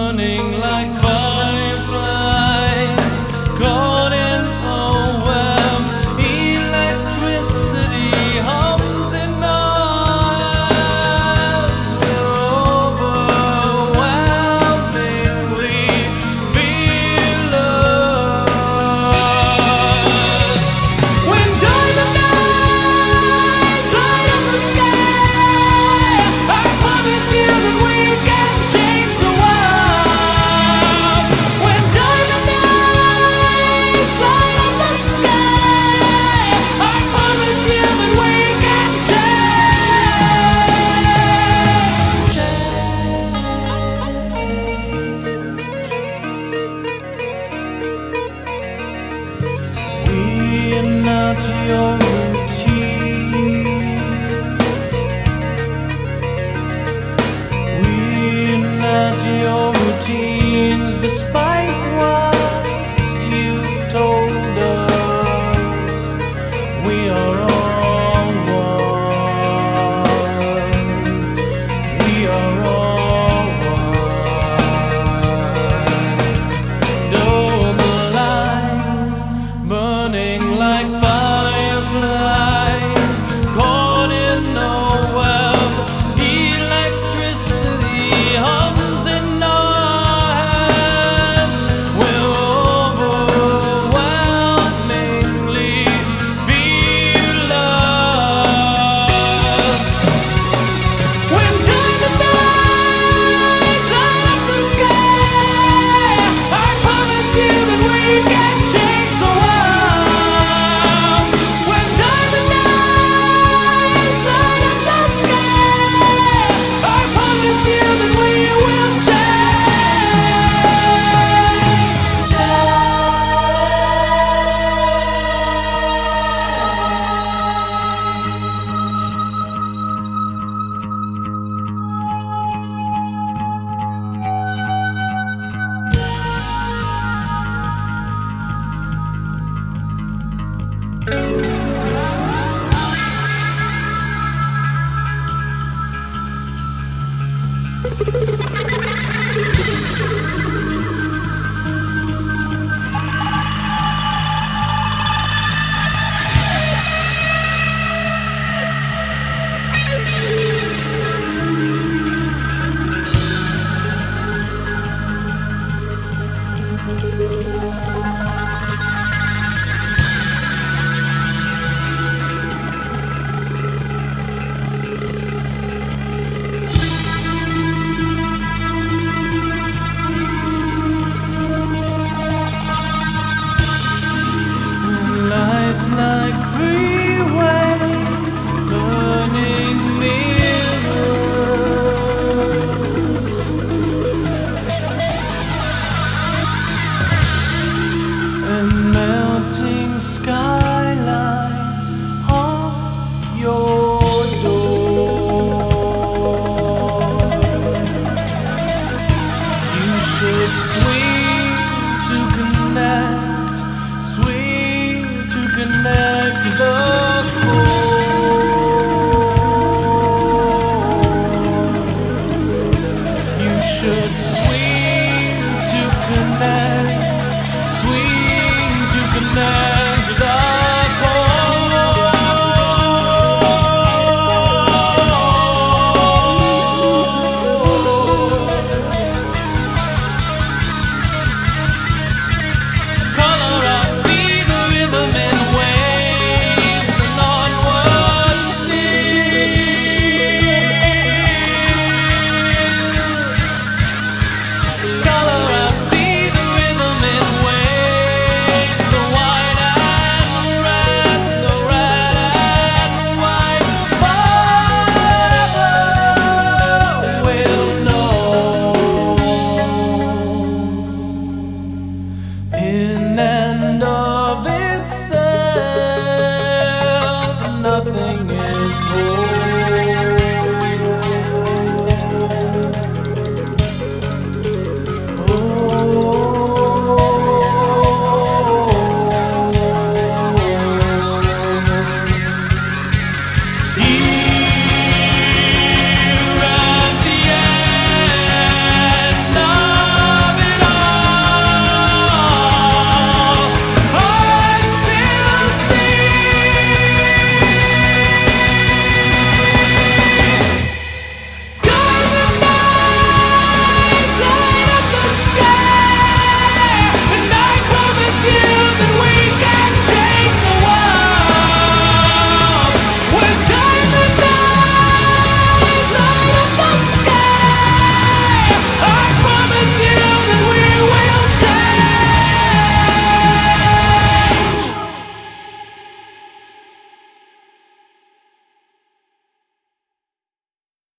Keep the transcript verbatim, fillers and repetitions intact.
burning like fireflies, caught in a web. Electricity hums in our hands. We're overwhelmingly fearless. When diamond eyes light up the sky, I promise you that we can change the world. When diamond eyes light up the sky, I promise you that we can change. We're not your routines. We're not your routines, despite what you've told us. We are all one. We are all one. Dome lights burning like fireflies, caught in a web. Electricity hums in our hands. We're overwhelmingly fearless. When diamond eyes light up the sky, I promise you that we can change the world. When diamond eyes light up the sky, I promise you that we will lights like freeways, burning mirrors, and melting skylights on your door. You should swing to connect, swing to connect the core. You should swing to connect, swing to connect.